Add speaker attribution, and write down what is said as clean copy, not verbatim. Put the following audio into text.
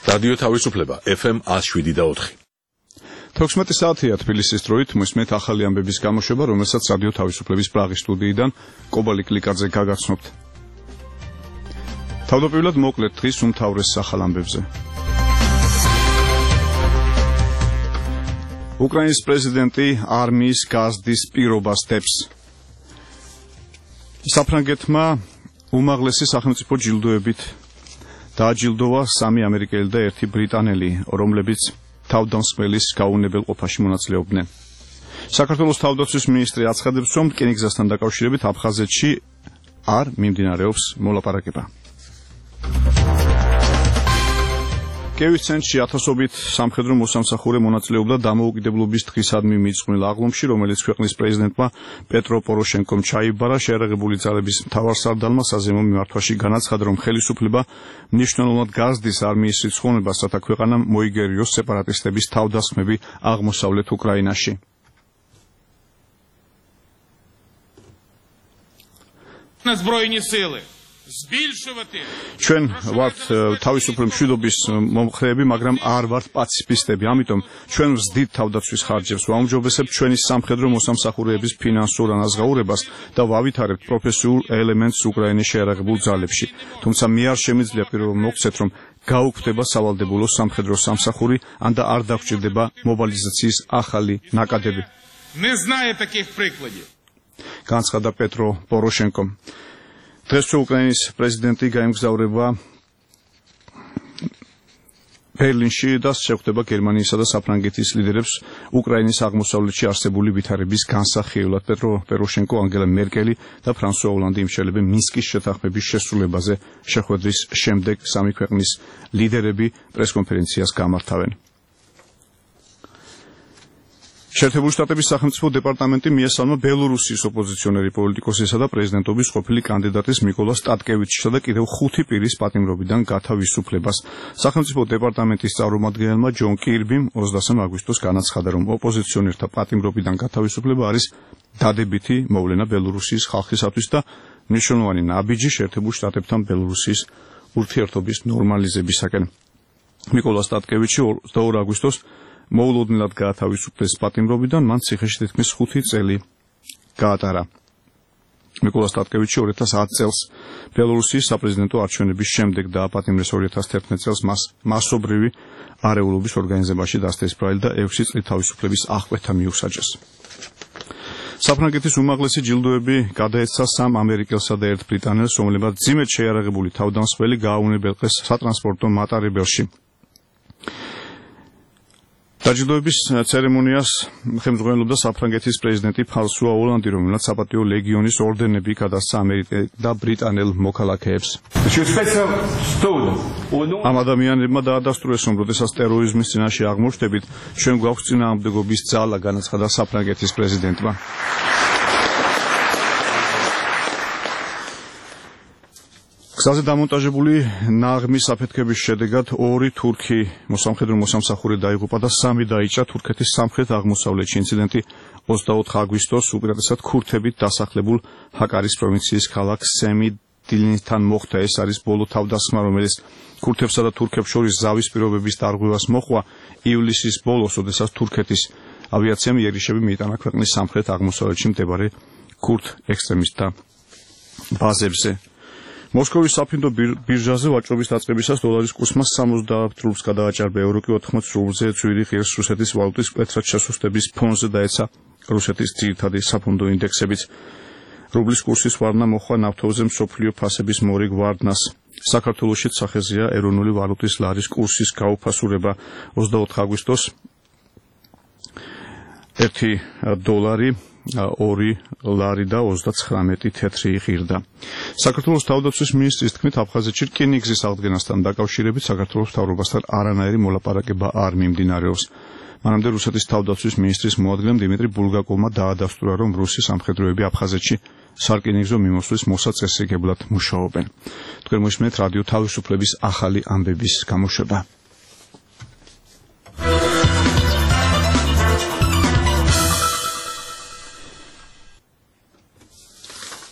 Speaker 1: რადიო თავისუფლება FM 107.4.
Speaker 2: 16 საათია თბილისის დროით მოსმენთ ახალი ამბების გამოშვება, რომელსაც რადიო თავისუფლების პრაღის სტუდიიდან კობალი კლიკაძე გაგაცნობთ. თავდაპირველად მოკლედ დღის უმთავრეს ახალ ამბებზე. უკრაინის პრეზიდენტი არმიის გაზრდის პირობას დებს. საფრანგეთმა უმაღლესი სახელმწიფო ჯილდოებით დააჯილდოვა 3 ამერიკელი და 1 ბრიტანელი, რომლებიც თავდამსხმელის გაუნებელ ყოფაში მონაწილეობდნენ. საქართველოს თავდაცვის მინისტრი აცხადებს, რომ რკინიგზასთან დაკავშირებით აფხაზეთში არ მიმდინარეობს მოლაპარაკება. კიევის ცენტრში ათასობით სამხედრო მოსამსახურე მონაწილეობდა დამოუკიდებლობის დღისადმი მიძღვნილ აღლუმში, რომელიც ქვეყნის პრეზიდენტმა პეტრო პოროშენკომ ჩაიბარა. შეერაღებული ძალების მთავარსარდალმა საზემო მიმართვაში განაცხადა, რომ ხელისუფლება მნიშვნელოვნად გაზრდის არმიის რიცხოვნებას, რათა ქვეყანამ მოიგერიოს სეპარატისტების თავდასხმები აღმოსავლეთ უკრაინაში. ჩვენ ვართ თავისუფლი მშვიდობის მომხრეები, მაგრამ არ ვართ პაციფისტები. ამიტომ ჩვენ ვზდით თავდაცვის ხარჯებს, ვაუმჯობესებთ ჩვენი სამხედრო მოსამსახურეების ფინანსურ ანაზღაურებას და ვავითარებთ პროფესიულ ელემენტს უკრაინის შეერაღებულ ძალებში. თუმცა მე არ შემიძლია პირობა მოგცეთ, რომ გაუქმდება სავალდებულო სამხედრო სამსახური, ან და არ დაგჭირდება მობილიზაციის ახალი ნაკადები. განცხადა პეტრო პოროშენკომ. დღეს უკრაინის პრეზიდენტი გაემგზავრება ბერლინში და შეხვდება გერმანიისა და საფრანგეთის ლიდერებს უკრაინის აღმოსავლეთში არსებული ვითარების განსახილვად. პეტრო პოროშენკო, ანგელა მერკელი და ფრანსუა ოლანდი იმშელებენ მინსკის შეთანხმების შესრულებაზე. შეხვედრის შემდეგ სამი ქვეყნის ლიდერები პრესკონფერენციას გამართავენ. შეერთებული შტატების სახელმწიფო დეპარტამენტი მიესალმა ბელორუსიის ოპოზიციონერი პოლიტიკოსისა და პრეზიდენტობის ყოფილი კანდიდატის მიკოლა სტატკევიჩისა და კიდევ 5 პირის პატიმრობიდან გათავისუფლებას. სახელმწიფო დეპარტამენტის წარმომადგენელმა ჯონ კირბიმ 23 აგვისტოს განაცხადა, რომ ოპოზიციონერთა პატიმრობიდან გათავისუფლება არის დადებითი მოვლენა ბელორუსიის ხალხისათვის და მნიშვნელოვანი ნაბიჯი შეერთებულ შტატებთან ბელორუსიის ურთიერთობის ნორმალიზებისაკენ. მიკოლა სტატკევიჩი 22 აგვისტოს მოულოდნელად გაათავისუფლეს პატიმრობიდან, მან ციხეში თითქმის 5 წელი გაატარა. მიკოლა სტატკევიჩი 2010 წელს ბელორუსიის საპრეზიდენტო არჩევნების შემდეგ დააპატიმრეს. 2011 წელს მას მასობრივი არეულობის ორგანიზებაში დასტესბრალი და 6 წლით თავისუფლების აღკვეთა მიუსაჯეს. საფრანგეთის უმაღლესი ჯილდოები გადაეცა 3 ამერიკელსა და 1 ბრიტანელს, რომლებმაც მძიმედ შეიარაღებული თავდამსხმელი გააუნებელყეს სატრანსპორტო მატარებელში. დაჯილდოების ცერემონიას ხელმძღვანელობდა საფრანგეთის პრეზიდენტი ფრანსუა ოლანდი, რომელმაც საპატიო ლეგიონის ორდენები გადასცა ამერიკელ და ბრიტანელ მოქალაქეებს. ამ ადამიანებმა დაადასტურეს, რომ როდესაც ტერორიზმის წინაშე აღმოჩნდებით, ჩვენ გვაქვს წინააღმდეგობის ძალა, განაცხადა საფრანგეთის პრეზიდენტმა. გზაზე დამონტაჟებული ნაღმის აფეთქების შედეგად 2 თურქი მოსამხედრო მოსამსახურე დაიღუპა და 3 დაიჭრა თურქეთის სამხრეთ-აღმოსავლეთში. ინციდენტი 24 აგვისტოს უპირატესად ქურთებით დასახლებულ ჰაკარის პროვინციის ქალაქ სემიდილინთან მოხდა. ეს არის ბოლო თავდასხმა, რომელიც ქურთებსა და თურქებს შორის ზავის პირობების დარღვევას მოჰყვა ივლისის ბოლოს, როდესაც თურქეთის ავიაციამ იერიშები მიიტანა ქვეყნის სამხრეთ-აღმოსავლეთში მდებარე ქურთ ექსტრემისტთა ბაზებზე. მოსკოვის საფინდო ბირჟაზე ვაჭრობის დაწყებისას დოლარის კურსმა 70 რუბლს გადააჭარბა, ევრო კი 80 რუბლზე წვირი ღირს რუსეთის ვალუტის მკვეთრად შესუსტების ფონზე დაეცა რუსეთის ძირითადი საფონდო ინდექსებიც. რუბლის კურსის ვარდნა მოხდა ნავთობზე მსოფლიო ფასების მორიგ ვარდნას. საქართველოშიც სახეზეა ეროვნული ვალუტის ლარის კურსის გაუფასურება. 24 აგვისტოს 1 დოლარი 2 ლარი და 39 თეთრი ღირდა. საქართველოს თავდაცვის მინისტრის თქმით, აფხაზეთში რკინიგზის აღდგენასთან დაკავშირებით საქართველოს მთავრობასთან არანაირი მოლაპარაკება არ მიმდინარეობს. მანამდე რუსეთის თავდაცვის მინისტრის მოადგილემ დიმიტრი ბულგაკოვმა დაადასტურა, რომ რუსი სამხედროები აფხაზეთში სარკინიგზო მიმოსვლის მოსაწესრიგებლად მუშაობენ. თქვენ მოისმენთ რადიო თავისუფლების ახალი ამბების გამოშვება.